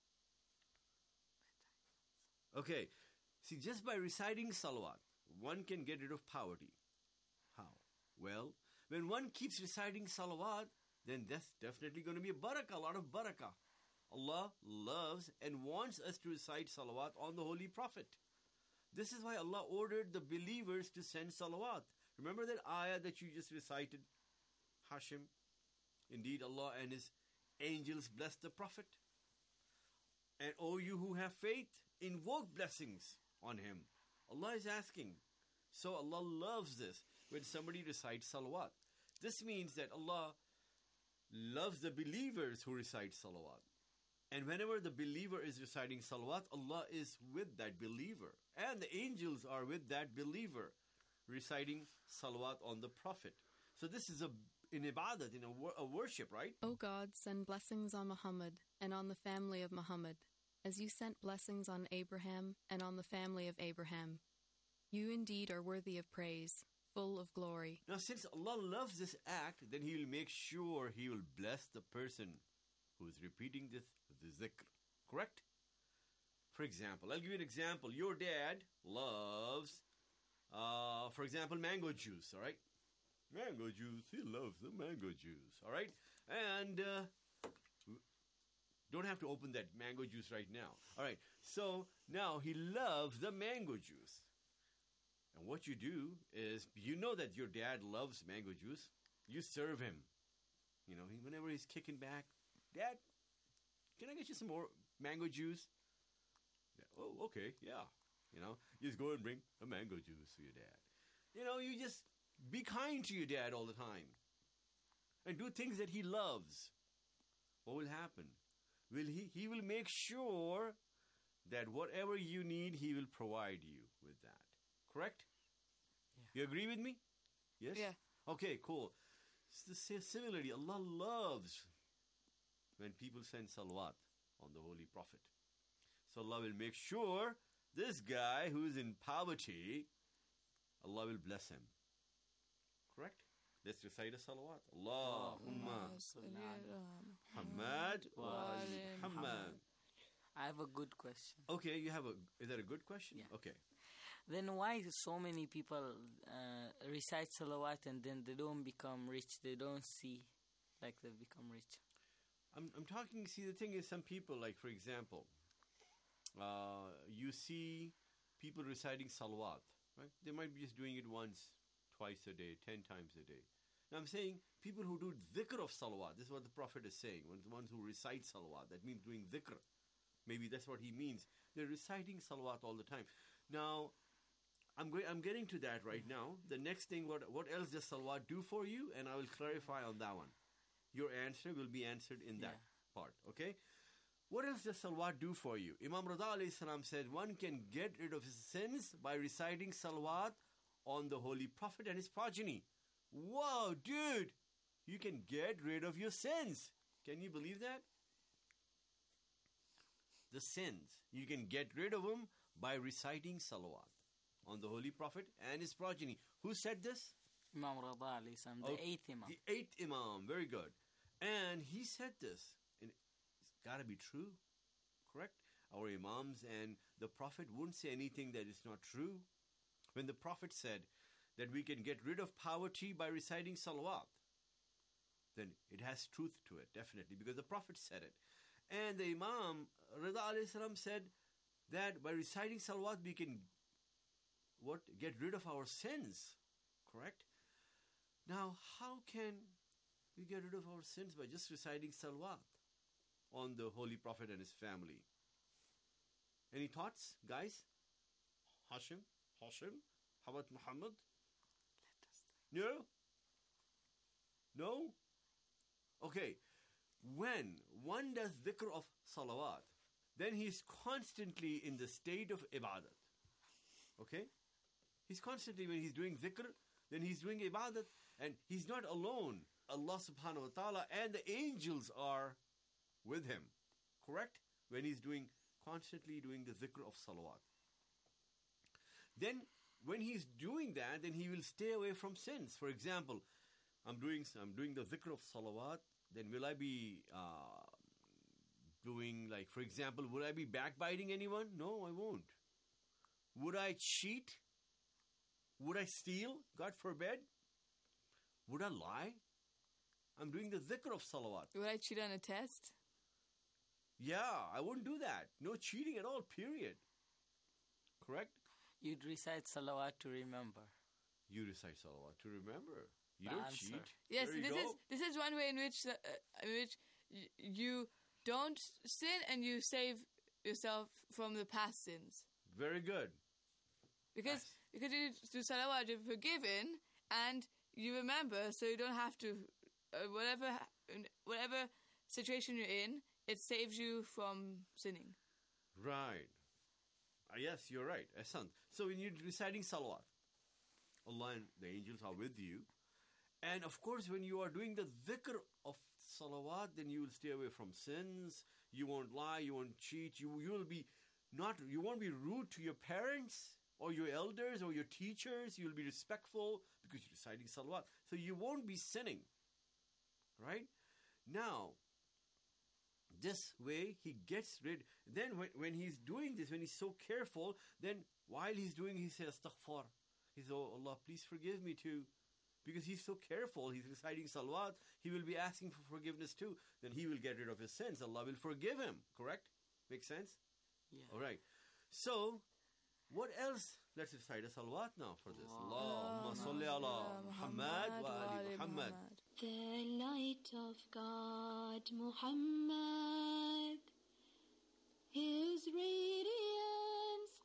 Okay. See, just by reciting salawat, one can get rid of poverty. How? Well, when one keeps reciting salawat, then that's definitely going to be a barakah, a lot of barakah. Allah loves and wants us to recite salawat on the Holy Prophet. This is why Allah ordered the believers to send salawat. Remember that ayah that you just recited, Hashim? Indeed, Allah and His angels bless the Prophet. And O you who have faith, invoke blessings on him. Allah is asking. So Allah loves this when somebody recites salawat. This means that Allah loves the believers who recite salawat. And whenever the believer is reciting salawat, Allah is with that believer. And the angels are with that believer reciting salawat on the Prophet. So this is a, an ibadat, in a, wor- a worship, right? O God, send blessings on Muhammad and on the family of Muhammad, as you sent blessings on Abraham and on the family of Abraham. You indeed are worthy of praise, full of glory. Now, since Allah loves this act, then He will make sure He will bless the person who is repeating this, the zikr. Correct? For example, I'll give you an example. Your dad loves, uh, for example, mango juice, all right? Mango juice. He loves the mango juice, all right? And uh, don't have to open that mango juice right now. All right, so now he loves the mango juice. And what you do is, you know that your dad loves mango juice. You serve him. You know, whenever he's kicking back, Dad, can I get you some more mango juice? Yeah, oh, okay, yeah. You know, you just go and bring a mango juice for your dad. You know, you just be kind to your dad all the time. And do things that he loves. What will happen? Will he, he will make sure that whatever you need, he will provide you with that. Correct? Yeah. You agree with me? Yes? Yeah. Okay, cool. So, similarly, Allah loves when people send salawat on the Holy Prophet. So Allah will make sure this guy who is in poverty, Allah will bless him. Correct? Let's recite a salawat. Allahumma Muhammad wa Muhammad. I have a good question. Okay, you have a. Is that a good question? Yeah. Okay. Then why so many people uh, recite salawat and then they don't become rich? They don't see like they become rich. I'm I'm talking. See, the thing is, some people, like for example, uh, you see people reciting salawat, right? They might be just doing it once, twice a day, ten times a day. Now I'm saying people who do dhikr of salawat. This is what the Prophet is saying. The ones who recite salawat, that means doing dhikr. Maybe that's what he means. They're reciting salawat all the time. Now, I'm going. I'm getting to that right now. The next thing, what what else does salawat do for you? And I will clarify on that one. Your answer will be answered in that yeah. part. Okay. What else does salawat do for you? Imam Rida alayhi salam said one can get rid of his sins by reciting salawat on the Holy Prophet and his progeny. Whoa, dude! You can get rid of your sins. Can you believe that? The sins. You can get rid of them by reciting salawat on the Holy Prophet and his progeny. Who said this? Imam Rida alayhi salam, the oh, eighth Imam. The eighth Imam. Very good. And he said this. And it's got to be true. Correct? Our Imams and the Prophet wouldn't say anything that is not true. When the Prophet said that we can get rid of poverty by reciting salawat, then it has truth to it, definitely, because the Prophet said it. And the Imam Rida alayhi salam said that by reciting salawat we can what get rid of our sins. Correct? Now, how can we get rid of our sins by just reciting salawat on the Holy Prophet and his family? Any thoughts, guys? Hashim? Hashim? How about Muhammad? No? No? Okay. When one does dhikr of salawat, then he is constantly in the state of ibadat. Okay? He's constantly, when he's doing dhikr, then he's doing ibadat, and he's not alone. Allah subhanahu wa ta'ala and the angels are with him. Correct? When he's doing, constantly doing the dhikr of salawat. Then, when he's doing that, then he will stay away from sins. For example, I'm doing I'm doing the dhikr of salawat, then will I be uh, doing, like, for example, would I be backbiting anyone? No, I won't. Would I cheat? Would I steal? God forbid. Would I lie? I'm doing the dhikr of salawat. Would I cheat on a test? Yeah, I wouldn't do that. No cheating at all, period. Correct? You'd recite salawat to remember. You recite salawat to remember. You The don't answer. cheat. Yes, There you this go. is this is one way in which the, uh, in which y- you don't sin and you save yourself from the past sins. Very good. Because because you do salawat, you're forgiven and you remember, so you don't have to uh, whatever whatever situation you're in, it saves you from sinning. Right. Uh, yes, you're right. Ahsan. So when you're reciting salawat, Allah and the angels are with you. And of course, when you are doing the dhikr of salawat, then you will stay away from sins. You won't lie. You won't cheat. You you will be not. You won't be rude to your parents or your elders or your teachers. You will be respectful because you're reciting salawat. So you won't be sinning. Right? Now, this way he gets rid. Then when, when he's doing this, when he's so careful, then while he's doing, he says astaghfar. He says, oh Allah, please forgive me too. Because he's so careful, he's reciting salawat, he will be asking for forgiveness too. Then he will get rid of his sins. Allah will forgive him. Correct? Make sense? Yeah. All right. So, What else? Let's recite a salawat now for this. Allahumma salli ala Muhammad wa ali Muhammad. The light of God, Muhammad, His radiance,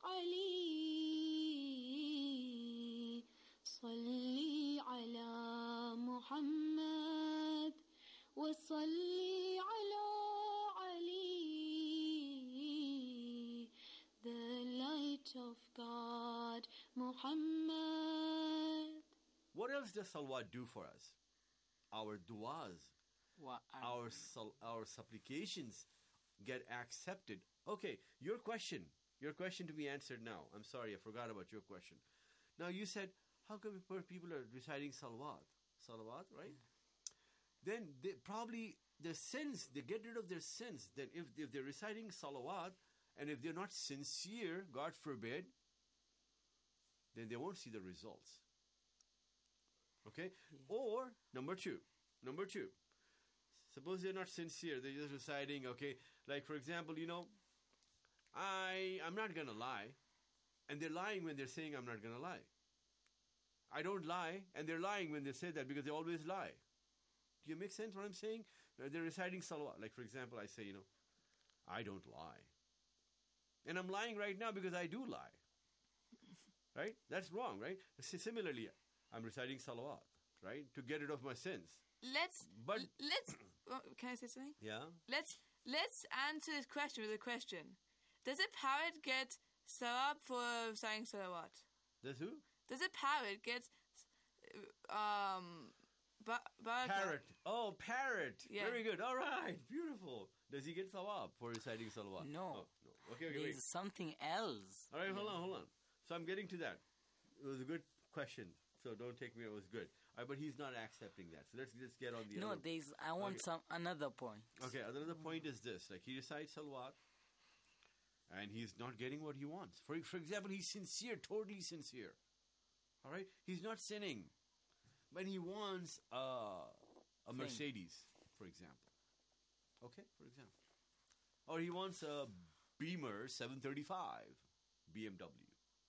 Ali. Salli ala Muhammad wa salli ala Ali. The light of God, Muhammad. What else does salawat do for us? Our du'as, What our sal- our supplications get accepted. Okay, your question, your question to be answered now. I'm sorry, I forgot about your question. Now you said, how come people are reciting salawat? Salawat, right? Then they probably, their sins, they get rid of their sins. Then if, if they're reciting salawat, and if they're not sincere, God forbid, then they won't see the results. Okay? Or, number two, number two, suppose they're not sincere, they're just reciting, okay, like for example, you know, I, I'm not going to lie, and they're lying when they're saying I'm not going to lie. I don't lie, and they're lying when they say that because they always lie. Do you make sense what I'm saying? They're reciting salawat. Like for example, I say, you know, I don't lie. And I'm lying right now because I do lie. Right? That's wrong, right? Similarly, I'm reciting salawat, right? To get rid of my sins. Let's, But let's, oh, can I say something? Yeah? Let's, let's answer this question with a question. Does a parrot get sawab for saying salawat? Does who? Does a parrot get, um, ba- baraka? Parrot. Oh, parrot. Yeah. Very good. All right. Beautiful. Does he get thawab for reciting salawat? No. Oh, no. Okay, okay, There's wait. something else. All right, hold on, hold on. So I'm getting to that. It was a good question. So don't take me, it was good. All right, but he's not accepting that. So let's let's get on the No, other. there's. I want Okay. some another point. Okay, another point is this. Like he recites salawat and he's not getting what he wants. For, for example, he's sincere, totally sincere. All right? He's not sinning. But he wants uh, a Thing. Mercedes, for example. Okay, for example. Or he wants a Beamer seven thirty-five, B M W.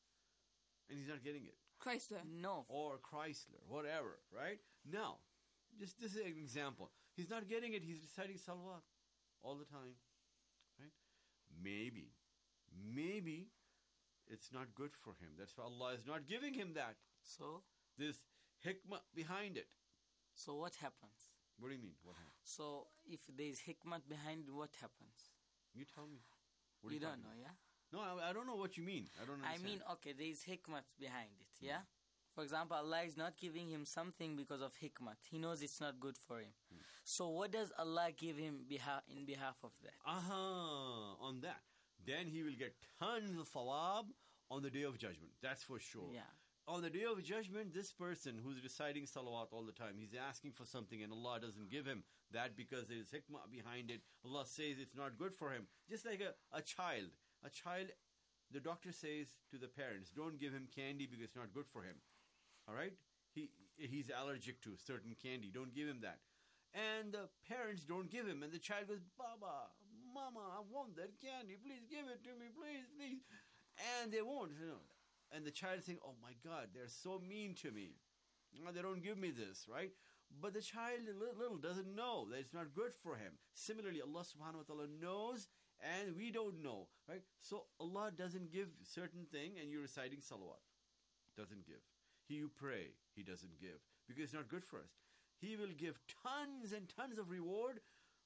And he's not getting it. Chrysler. No. Or Chrysler, whatever, right? Now, just this is an example. He's not getting it. He's reciting salawat all the time, right? Maybe, maybe it's not good for him. That's why Allah is not giving him that. So? This hikmah behind it. So what happens? What do you mean? What happens? So if there's hikmat behind, what happens? You tell me. What are You don't talking know, about? yeah? No, I, I don't know what you mean. I don't I understand. mean, okay, there is hikmat behind it, yeah? For example, Allah is not giving him something because of hikmat. He knows it's not good for him. So what does Allah give him beha- in behalf of that? Aha, on that. Then he will get tons of thawab on the Day of Judgment. That's for sure. Yeah. On the Day of Judgment, this person who's reciting salawat all the time, he's asking for something and Allah doesn't give him that because there is hikmah behind it. Allah says it's not good for him. Just like a, a child. A child, the doctor says to the parents, don't give him candy because it's not good for him. All right? He He's allergic to certain candy. Don't give him that. And the parents don't give him. And the child goes, Baba, Mama, I want that candy. Please give it to me. Please, please. And they won't. You know. And the child is saying, oh my God, they're so mean to me. No, they don't give me this, right? But the child little, little doesn't know that it's not good for him. Similarly, Allah subhanahu wa ta'ala knows and we don't know, right? So Allah doesn't give certain thing and you're reciting salawat. Doesn't give. He you pray, He doesn't give because it's not good for us. He will give tons and tons of reward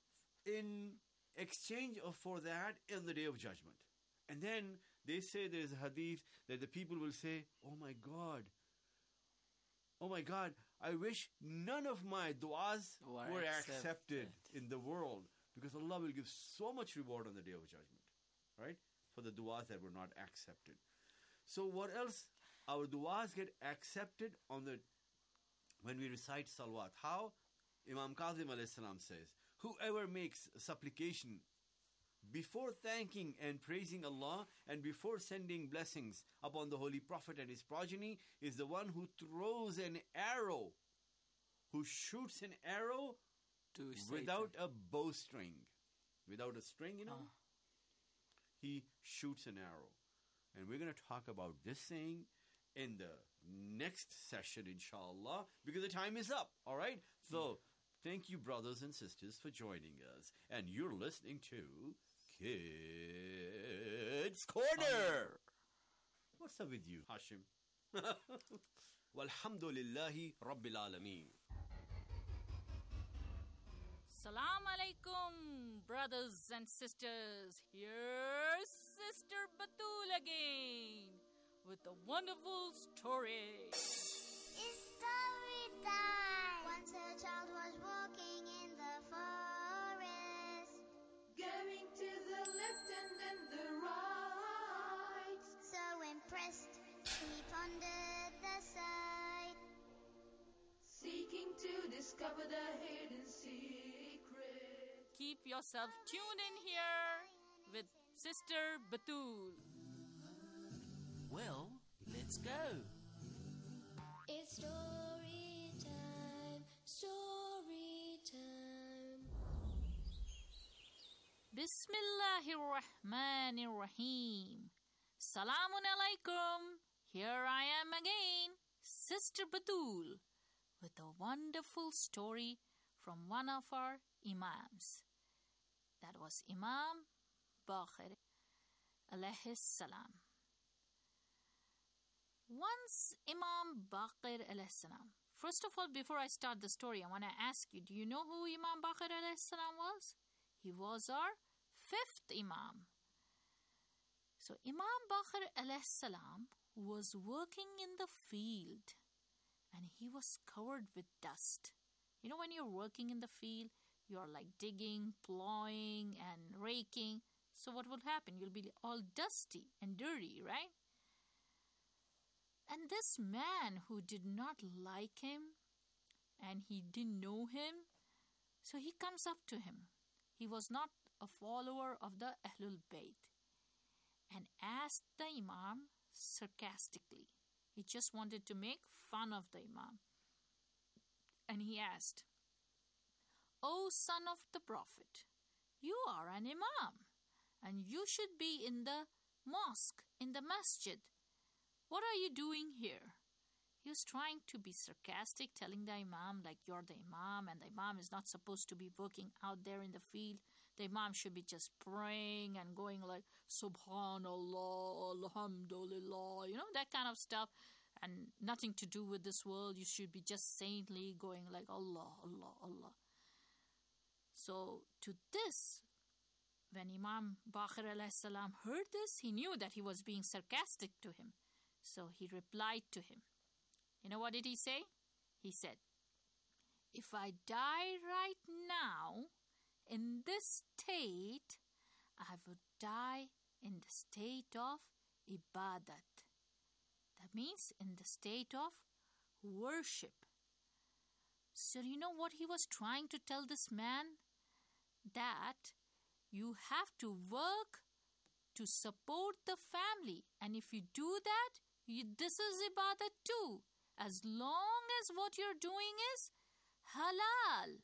in exchange of for that in the Day of Judgment. And then they say there's a hadith that the people will say, oh my God, oh my God, I wish none of my du'as Were were accepted. accepted in the world because Allah will give so much reward on the Day of Judgment, right? For the du'as that were not accepted. So what else? Our du'as get accepted on the when we recite salawat. How? Imam Kazim alayhi salam says, whoever makes supplication before thanking and praising Allah and before sending blessings upon the Holy Prophet and his progeny is the one who throws an arrow, who shoots an arrow To without a bowstring. Without a string, you know? Ah. He shoots an arrow. And we're going to talk about this saying in the next session, inshallah, because the time is up. All right? So, thank you, brothers and sisters, for joining us. And you're listening to Kids Corner. What's up with you, Hashim? Walhamdulillahi Rabbil Alameen. Salam alaikum, brothers and sisters. Here's Sister Batul again with a wonderful story. It's story time. Once a child was walking in the forest, going to the left and then the right. So impressed, he pondered the sight, seeking to discover the hidden secret. Keep yourself tuned in here with Sister Batul. Well, let's go. It's story time, story time. Bismillahirrahmanirrahim. Salamun alaikum. Here I am again, Sister Batul, with a wonderful story from one of our Imams. That was Imam Baqir alayhi salam. Once Imam Baqir alayhi salam. First of all, before I start the story, I want to ask you, do you know who Imam Baqir alayhi salam was? He was our fifth Imam. So Imam Baqir alayhi salam was working in the field and he was covered with dust. You know, when you're working in the field, you're like digging, plowing, and raking. So what will happen? You'll be all dusty and dirty, right? And this man who did not like him and he didn't know him, so he comes up to him. He was not a follower of the Ahlul Bayt and asked the Imam sarcastically. He just wanted to make fun of the Imam. And he asked, "O son of the Prophet, you are an Imam and you should be in the mosque, in the masjid. What are you doing here?" He was trying to be sarcastic, telling the Imam like you're the Imam and the Imam is not supposed to be working out there in the field. The Imam should be just praying and going like Subhanallah, Alhamdulillah, you know, that kind of stuff. And nothing to do with this world. You should be just saintly going like Allah, Allah, Allah. So to this, when Imam Baqir alayhi salam heard this, he knew that he was being sarcastic to him. So he replied to him. You know what did he say? He said, "If I die right now in this state, I would die in the state of ibadat." That means in the state of worship. So you know what he was trying to tell this man? That you have to work to support the family. And if you do that, you, this is ibadat too. As long as what you're doing is halal.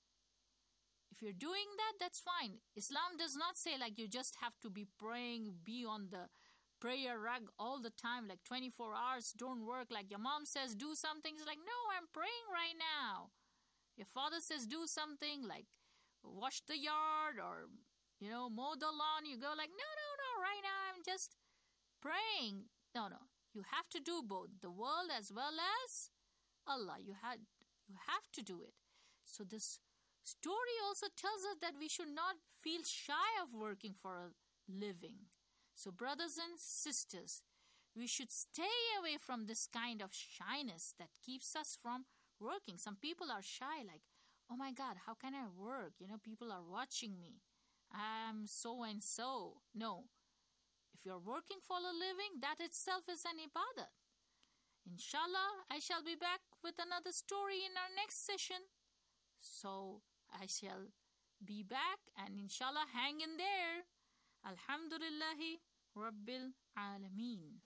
If you're doing that, that's fine. Islam does not say like you just have to be praying, be on the prayer rug all the time, like twenty-four hours, don't work. Like your mom says, do something. It's like, no, I'm praying right now. Your father says, do something like wash the yard or, you know, mow the lawn. You go like, no, no, no, right now I'm just praying. No, no. You have to do both, the world as well as Allah. You had, you have to do it. So this story also tells us that we should not feel shy of working for a living. So brothers and sisters, we should stay away from this kind of shyness that keeps us from working. Some people are shy, like, oh my God, how can I work? You know, people are watching me. I'm so and so. No. If you're working for a living, that itself is an ibadat. Inshallah, I shall be back with another story in our next session. So I shall be back and inshallah hang in there. Alhamdulillahi Rabbil Alameen.